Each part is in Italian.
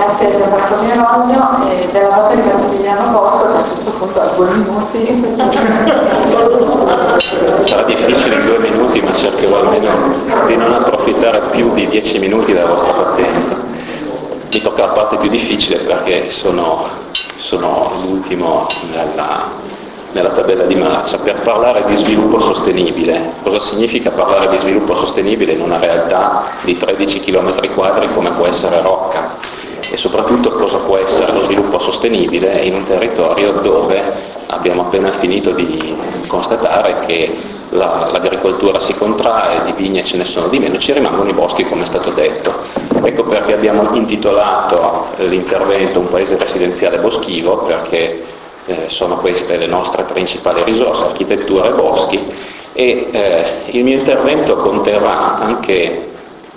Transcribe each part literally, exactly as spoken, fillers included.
si è già fatto mio nonno e già la volta di Massimiliano Bosco, che a questo punto ha due minuti. Sarà difficile in due minuti, ma cercherò almeno di non approfittare più di dieci minuti della vostra pazienza. Mi tocca la parte più difficile perché sono, sono l'ultimo nella, nella tabella di marcia. Per parlare di sviluppo sostenibile, cosa significa parlare di sviluppo sostenibile in una realtà di tredici chilometri quadri come può essere Rocca? E soprattutto cosa può essere lo sviluppo sostenibile in un territorio dove abbiamo appena finito di constatare che la, l'agricoltura si contrae, di vigne ce ne sono di meno, ci rimangono i boschi come è stato detto. Ecco perché abbiamo intitolato l'intervento Un paese residenziale boschivo, perché eh, sono queste le nostre principali risorse, architettura e boschi, e eh, il mio intervento conterrà anche,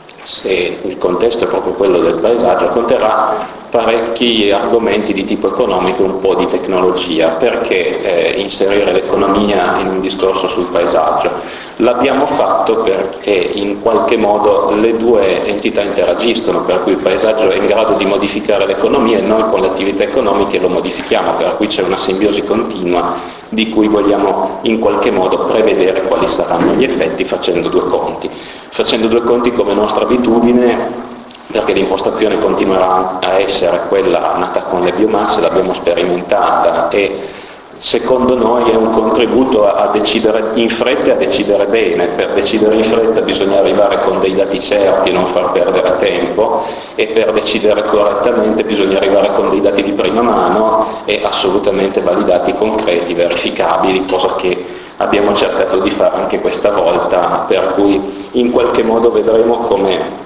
se il contesto è proprio quello del paesaggio, conterrà parecchi argomenti di tipo economico e un po' di tecnologia. Perché eh, inserire l'economia in un discorso sul paesaggio? L'abbiamo fatto perché in qualche modo le due entità interagiscono, per cui il paesaggio è in grado di modificare l'economia e noi con le attività economiche lo modifichiamo, per cui c'è una simbiosi continua di cui vogliamo in qualche modo prevedere quali saranno gli effetti facendo due conti. Facendo due conti come nostra abitudine, perché l'impostazione continuerà a essere quella nata con le biomasse, l'abbiamo sperimentata e secondo noi è un contributo a decidere in fretta e a decidere bene. Per decidere in fretta bisogna arrivare con dei dati certi e non far perdere tempo, e per decidere correttamente bisogna arrivare con dei dati di prima mano e assolutamente validati, concreti, verificabili, cosa che abbiamo cercato di fare anche questa volta, per cui in qualche modo vedremo come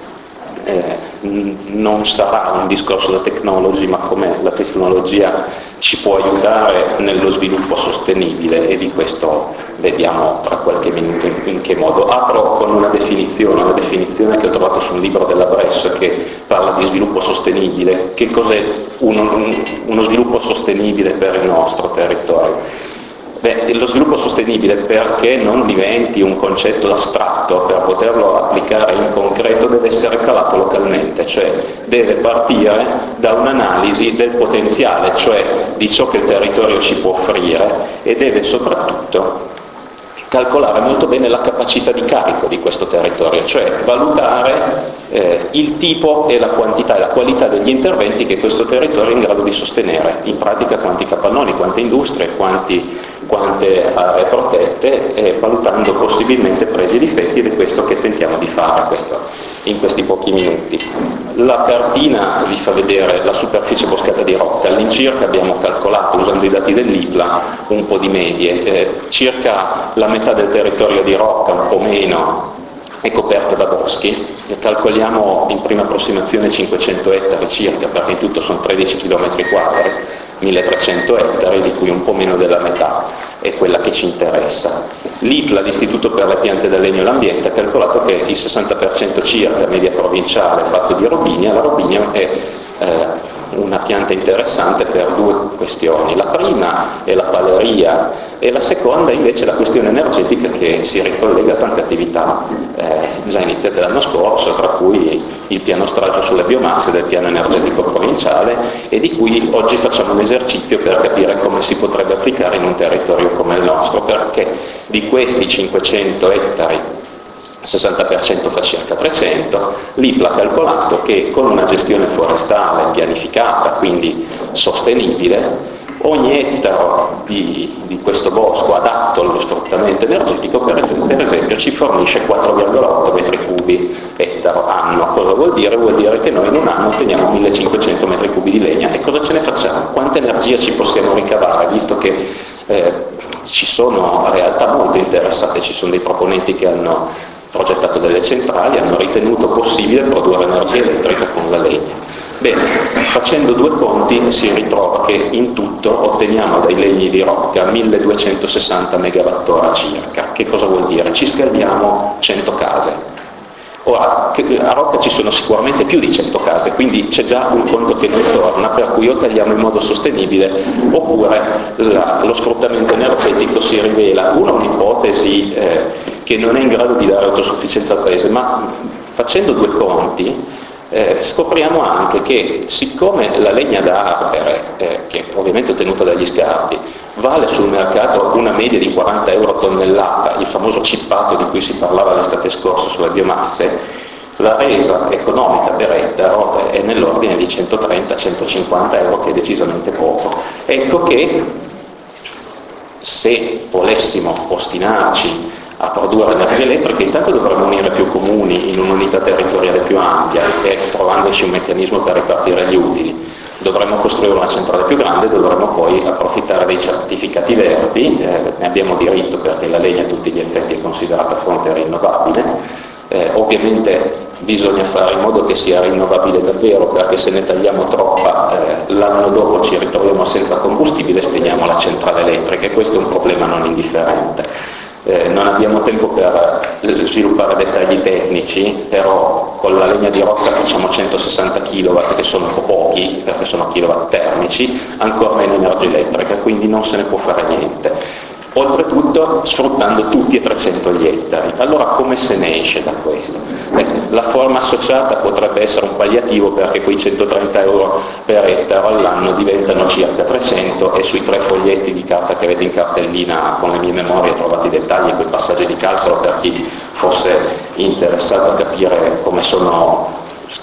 eh, non sarà un discorso da technology, ma come la tecnologia ci può aiutare nello sviluppo sostenibile, e di questo vediamo tra qualche minuto in, in che modo. Apro con una definizione, una definizione che ho trovato su un libro della Brescia che parla di sviluppo sostenibile. Che cos'è uno, uno sviluppo sostenibile per il nostro territorio? Beh, lo sviluppo sostenibile, perché non diventi un concetto astratto, per poterlo applicare in concreto deve essere calato localmente, cioè deve partire da un'analisi del potenziale, cioè di ciò che il territorio ci può offrire, e deve soprattutto calcolare molto bene la capacità di carico di questo territorio, cioè valutare eh, il tipo e la quantità e la qualità degli interventi che questo territorio è in grado di sostenere, in pratica quanti capannoni, quante industrie, quanti, quante aree protette, eh, valutando possibilmente pregi e difetti, ed è questo che tentiamo di fare questo, in questi pochi minuti. La cartina vi fa vedere la superficie boscata di Rocca. All'incirca abbiamo calcolato, usando i dati dell'I P L A, un po' di medie, eh, circa la metà del territorio di Rocca, un po' meno, è coperta da boschi, e calcoliamo in prima approssimazione cinquecento ettari circa, perché in tutto sono tredici chilometri quadri, milletrecento ettari, di cui un po' meno della metà è quella che ci interessa. L'I P L A, l'Istituto per le piante del legno e l'ambiente, ha calcolato che il sessanta per cento circa, media provinciale, è fatto di robinia. La robinia è eh, una pianta interessante per due questioni. La prima è la paleria, e la seconda invece è la questione energetica, che si ricollega a tante attività eh, già iniziate l'anno scorso, tra cui il piano stralcio sulle biomasse del piano energetico provinciale, e di cui oggi facciamo un esercizio per capire come si potrebbe applicare in un territorio come il nostro, perché di questi cinquecento ettari sessanta per cento fa circa trecento, l'I P L A ha calcolato che con una gestione forestale pianificata, quindi sostenibile, ogni ettaro di, di questo bosco adatto allo sfruttamento energetico, per, per esempio, ci fornisce quattro virgola otto metri cubi ettaro anno. Cosa vuol dire? Vuol dire che noi in un anno otteniamo millecinquecento metri cubi di legna. E cosa ce ne facciamo? Quanta energia ci possiamo ricavare, visto che eh, ci sono realtà molto interessate, ci sono dei proponenti che hanno progettato delle centrali, hanno ritenuto possibile produrre energia elettrica con la legna. Bene, facendo due conti si ritrova che in tutto otteniamo dai legni di Rocca milleduecentosessanta megawattora circa. Che cosa vuol dire? Ci scaldiamo cento case. Ora, a Rocca ci sono sicuramente più di cento case, quindi c'è già un conto che non torna, per cui o tagliamo in modo sostenibile, oppure la, lo sfruttamento energetico si rivela una un'ipotesi eh, che non è in grado di dare autosufficienza al Paese, ma facendo due conti eh, scopriamo anche che siccome la legna da ardere, eh, che ovviamente ottenuta dagli scarti, vale sul mercato una media di quaranta euro a tonnellata, il famoso cippato di cui si parlava l'estate scorsa sulle biomasse, la resa economica per ettaro è nell'ordine di centotrenta centocinquanta euro, che è decisamente poco. Ecco che se volessimo ostinarci a produrre energia elettrica, intanto dovremmo unire più comuni in un'unità territoriale più ampia e trovandoci un meccanismo per ripartire gli utili. Dovremmo costruire una centrale più grande, dovremmo poi approfittare dei certificati verdi, eh, ne abbiamo diritto perché la legna a tutti gli effetti è considerata fonte rinnovabile. Eh, ovviamente bisogna fare in modo che sia rinnovabile davvero, perché se ne tagliamo troppa eh, l'anno dopo ci ritroviamo senza combustibile e spegniamo la centrale elettrica, e questo è un problema non indifferente. Eh, non abbiamo tempo per sviluppare dettagli tecnici, però con la legna di rocca facciamo centosessanta chilowatt, che sono un po' pochi perché sono kilowatt termici, ancora meno energia elettrica, quindi non se ne può fare niente. Oltretutto sfruttando tutti e trecento gli ettari. Allora come se ne esce da questo? Eh, la forma associata potrebbe essere un palliativo, perché quei centotrenta euro per ettaro all'anno diventano circa trecento, e sui tre foglietti di carta che avete in cartellina con le mie memorie trovate i dettagli e quei passaggi di calcolo per chi fosse interessato a capire come sono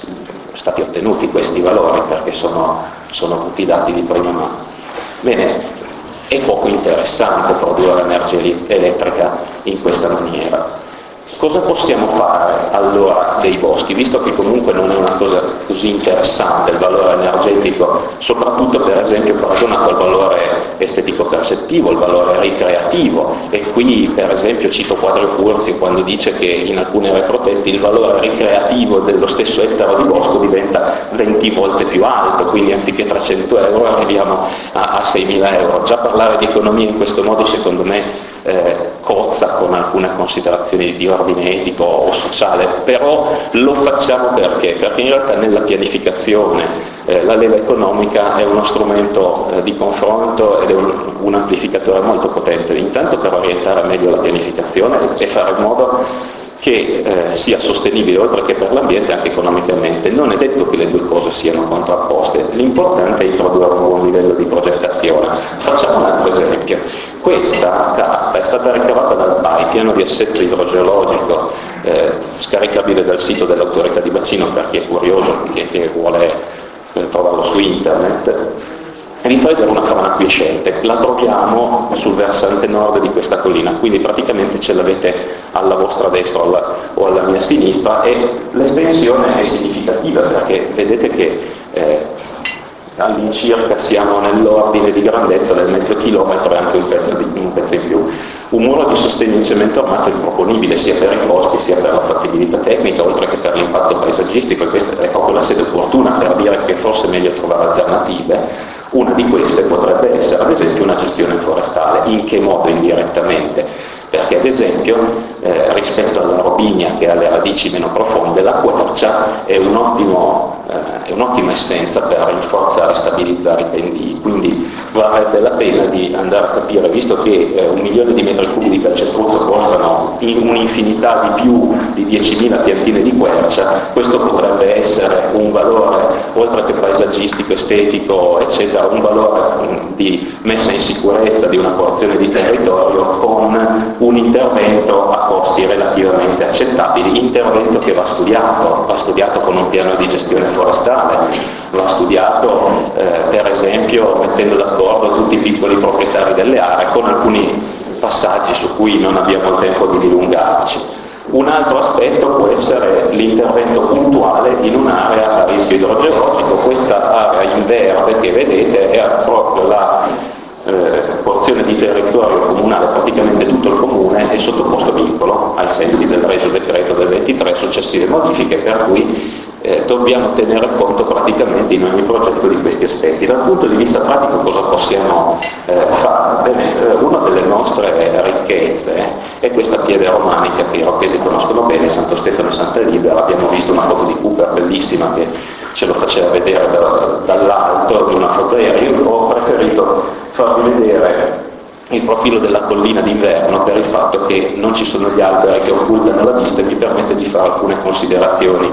stati ottenuti questi valori, perché sono, sono tutti dati di prima mano. Bene, è poco interessante produrre energia elettrica in questa maniera. Cosa possiamo fare allora dei boschi, visto che comunque non è una cosa così interessante il valore energetico, soprattutto per esempio paragonato al valore estetico percettivo, il valore ricreativo, e qui per esempio cito Quadrio Curzio quando dice che in alcune aree protette il valore ricreativo dello stesso ettaro di bosco diventa venti volte più alto, quindi anziché trecento euro arriviamo a, a seimila euro. Già parlare di economia in questo modo secondo me Eh, cozza con alcune considerazioni di ordine etico o sociale, però lo facciamo perché? Perché in realtà nella pianificazione eh, la leva economica è uno strumento eh, di confronto ed è un, un amplificatore molto potente, intanto per orientare meglio la pianificazione e fare in modo che eh, sia sostenibile oltre che per l'ambiente anche economicamente. Non è detto che le due cose siano contrapposte, l'importante è introdurre un buon livello di progettazione. Facciamo un altro esempio. Questa carta è stata ricavata dal P A I, piano di assetto idrogeologico, eh, scaricabile dal sito dell'autorità di bacino per chi è curioso e che vuole eh, trovarlo su internet. Ritragere una fauna quiescente, la troviamo sul versante nord di questa collina, quindi praticamente ce l'avete alla vostra destra alla, o alla mia sinistra, e l'estensione è significativa perché vedete che eh, all'incirca siamo nell'ordine di grandezza del mezzo chilometro e anche un pezzo, di, un pezzo in più. Un muro di sostegno in cemento armato è improponibile sia per i costi sia per la fattibilità tecnica, oltre che per l'impatto paesaggistico, e questa è proprio la sede opportuna per dire che forse è meglio trovare alternative. Una di queste potrebbe essere ad esempio una gestione forestale. In che modo? Indirettamente, perché ad esempio eh, rispetto alla robinia che ha le radici meno profonde, la quercia è un ottimo è un'ottima essenza per rinforzare e stabilizzare i pendii, quindi varrebbe la pena di andare a capire, visto che eh, un milione di metri cubi di calcestruzzo costano in un'infinità di più di diecimila piantine di quercia, questo potrebbe essere un valore, oltre che paesaggistico, estetico, eccetera, un valore mh, di messa in sicurezza di una porzione di territorio con un intervento a costi relativamente accettabili, intervento che va studiato, va studiato con un piano di gestione forestale, va studiato eh, per esempio mettendo d'accordo tutti i piccoli proprietari delle aree, con alcuni passaggi su cui non abbiamo il tempo di dilungarci. Un altro aspetto può essere l'intervento puntuale in un'area a rischio idrogeologico. Questa area in verde che vedete è proprio la eh, porzione di territorio comunale, praticamente tutto il comune è sottoposto a vincolo ai sensi del Regio Decreto del ventitré, successive modifiche, per cui Eh, dobbiamo tenere conto praticamente in ogni progetto di questi aspetti. Dal punto di vista pratico cosa possiamo eh, fare? Bene, eh, una delle nostre ricchezze è questa pieve romanica che i rocchesi conoscono bene, Santo Stefano e Santa Libera. Abbiamo visto una foto di Cooper bellissima che ce lo faceva vedere da, dall'alto di una foto aerea. Io ho preferito farvi vedere il profilo della collina d'inverno per il fatto che non ci sono gli alberi che occultano la vista, e mi permette di fare alcune considerazioni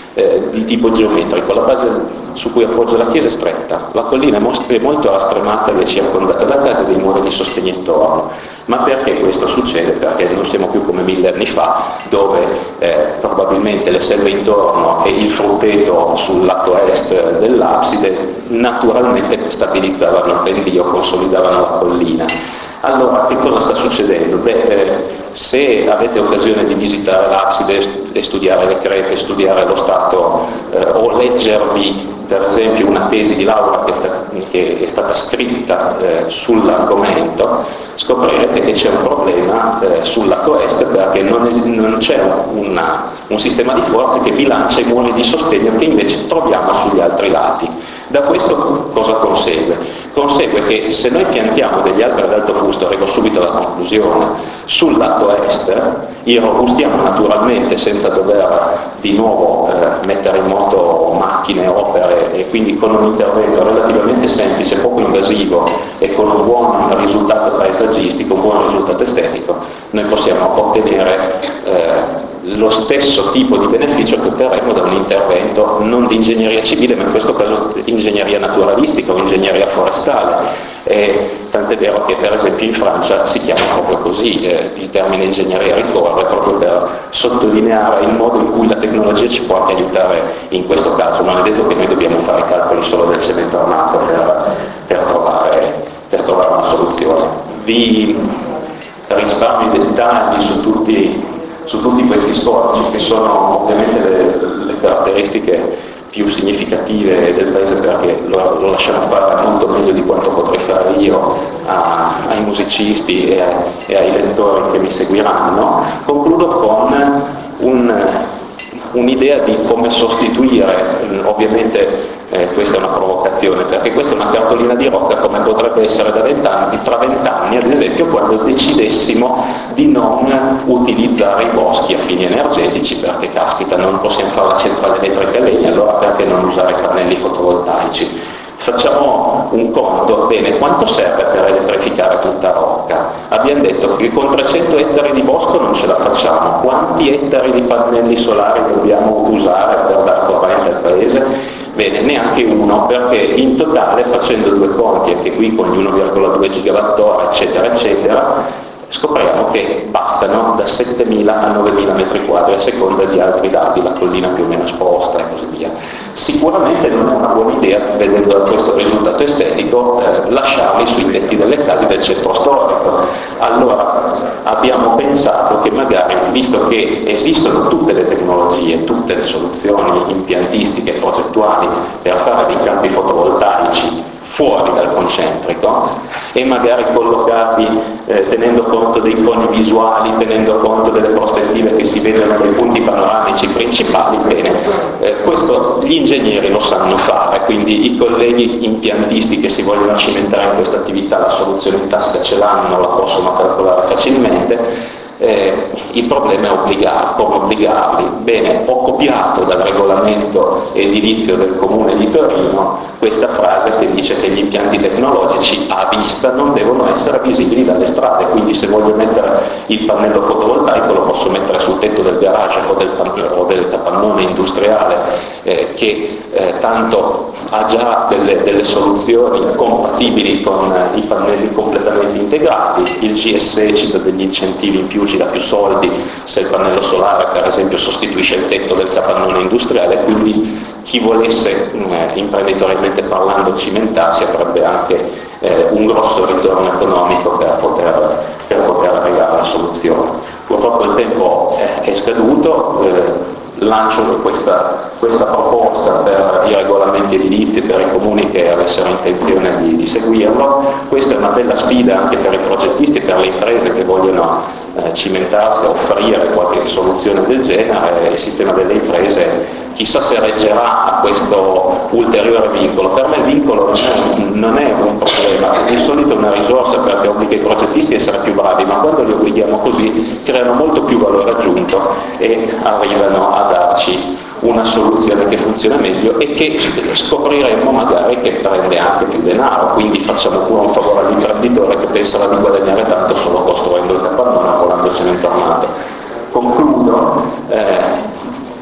eh, di tipo geometrico. La base su cui appoggia la chiesa è stretta, la collina è molto stremata e è circondata da case dei muri di sostegno intorno. Ma perché questo succede? Perché non siamo più come mille anni fa, dove eh, probabilmente le selve intorno e il frutteto sul lato est dell'abside naturalmente stabilizzavano il pendio, consolidavano la collina. Allora, che cosa sta succedendo? Beh, eh, se avete occasione di visitare l'abside e studiare le crepe, studiare lo stato eh, o leggervi per esempio una tesi di laurea che è, sta, che è stata scritta eh, sull'argomento, scoprirete che c'è un problema eh, sul lato est perché non, es- non c'è una, un sistema di forze che bilancia i muri di sostegno che invece troviamo sugli altri lati. Da questo cosa consegue? Consegue che se noi piantiamo degli alberi ad alto fusto, arrivo subito alla conclusione, sul lato est, li robustiamo naturalmente senza dover di nuovo eh, mettere in moto macchine, opere, e quindi con un intervento relativamente semplice, poco invasivo e con un buon risultato paesaggistico, un buon risultato estetico, noi possiamo ottenere eh, lo stesso tipo di beneficio che otterremo da un intervento non di ingegneria civile, ma in questo caso di ingegneria naturalistica o ingegneria forestale. E tant'è vero che per esempio in Francia si chiama proprio così, eh, il termine ingegneria ricorre proprio per sottolineare il modo in cui la tecnologia ci può anche aiutare in questo caso. Non è detto che noi dobbiamo fare calcoli solo del cemento armato per, per, trovare, per trovare una soluzione. Vi risparmio i dettagli su tutti su tutti questi sforzi, che sono ovviamente le, le caratteristiche più significative del paese, perché lo, lo lasciamo fare molto meglio di quanto potrei fare io a, ai musicisti e, a, e ai lettori che mi seguiranno. Concludo con un, un'idea di come sostituire, ovviamente eh, questa è una provocazione, perché questa è una cartolina di rocca come potrebbe essere da vent'anni, tra vent'anni ad esempio, quando decidessimo di non utilizzare i boschi a fini energetici, perché caspita, non possiamo fare la centrale elettrica a legna, allora perché non usare pannelli fotovoltaici? Facciamo un conto, bene, quanto serve per elettrificare tutta Rocca? Abbiamo detto che con trecento ettari di bosco non ce la facciamo, quanti ettari di pannelli solari dobbiamo usare per dare corrente al paese? Bene, neanche uno, perché in totale, facendo due conti, anche qui con gli uno virgola due gigawattora, eccetera, eccetera, scopriamo che bastano da settemila a novemila metri quadri, a seconda di altri dati, la collina più o meno esposta e così via. Sicuramente non è una buona idea, vedendo da questo risultato estetico, eh, lasciarli sui tetti delle case del centro storico. Allora abbiamo pensato che magari, visto che esistono tutte le tecnologie, tutte le soluzioni impiantistiche e progettuali per fare dei campi fotovoltaici fuori dal concentrico e magari collocati eh, tenendo conto dei coni visuali, tenendo conto delle prospettive che si vedono dai punti panoramici principali, bene, eh, questo gli ingegneri lo sanno fare, quindi i colleghi impiantisti che si vogliono cimentare in questa attività la soluzione in tasca ce l'hanno, la possono calcolare facilmente. Eh, il problema è obbligare, come obbligarli? Bene, ho copiato dal regolamento edilizio del Comune di Torino questa frase che dice che gli impianti tecnologici a vista non devono essere visibili dalle strade, quindi se voglio mettere il pannello fotovoltaico lo posso mettere sul tetto del garage o del, o del capannone industriale eh, che eh, tanto ha già delle, delle soluzioni compatibili con eh, i pannelli completamente integrati. Il G S E ci dà degli incentivi in più, ci dà più soldi se il pannello solare per esempio sostituisce il tetto del capannone industriale, quindi chi volesse eh, imprenditorialmente parlando cimentarsi avrebbe anche eh, un grosso ritorno economico per poter, per poter arrivare alla soluzione. Purtroppo il tempo è scaduto, eh, lancio questa, questa proposta per i regolamenti edilizi, per i comuni che avessero intenzione di, di seguirlo. Questa è una bella sfida anche per i progettisti e per le imprese che vogliono eh, cimentarsi, offrire qualche soluzione del genere. Il sistema delle imprese chissà se reggerà a questo ulteriore vincolo. Per me il vincolo non è, non è un problema, di solito è una risorsa perché obbliga i progettisti a essere più bravi, ma quando li obblighiamo così creano molto più valore aggiunto e arrivano a darci una soluzione che funziona meglio e che scopriremo magari che prende anche più denaro, quindi facciamo pure un favore all'imprenditore che penserà di guadagnare tanto solo costruendo il capannone o volando cemento armato. Concludo eh, per,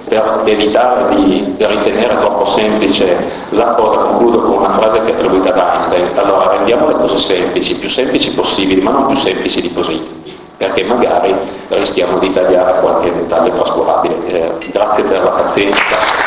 evitare di ritenere troppo semplice la cosa, concludo con una frase che è attribuita ad Einstein: allora rendiamo le cose semplici, più semplici possibili, ma non più semplici di così, perché magari rischiamo di tagliare qualche dettaglio trascurabile. Eh, grazie per la pazienza.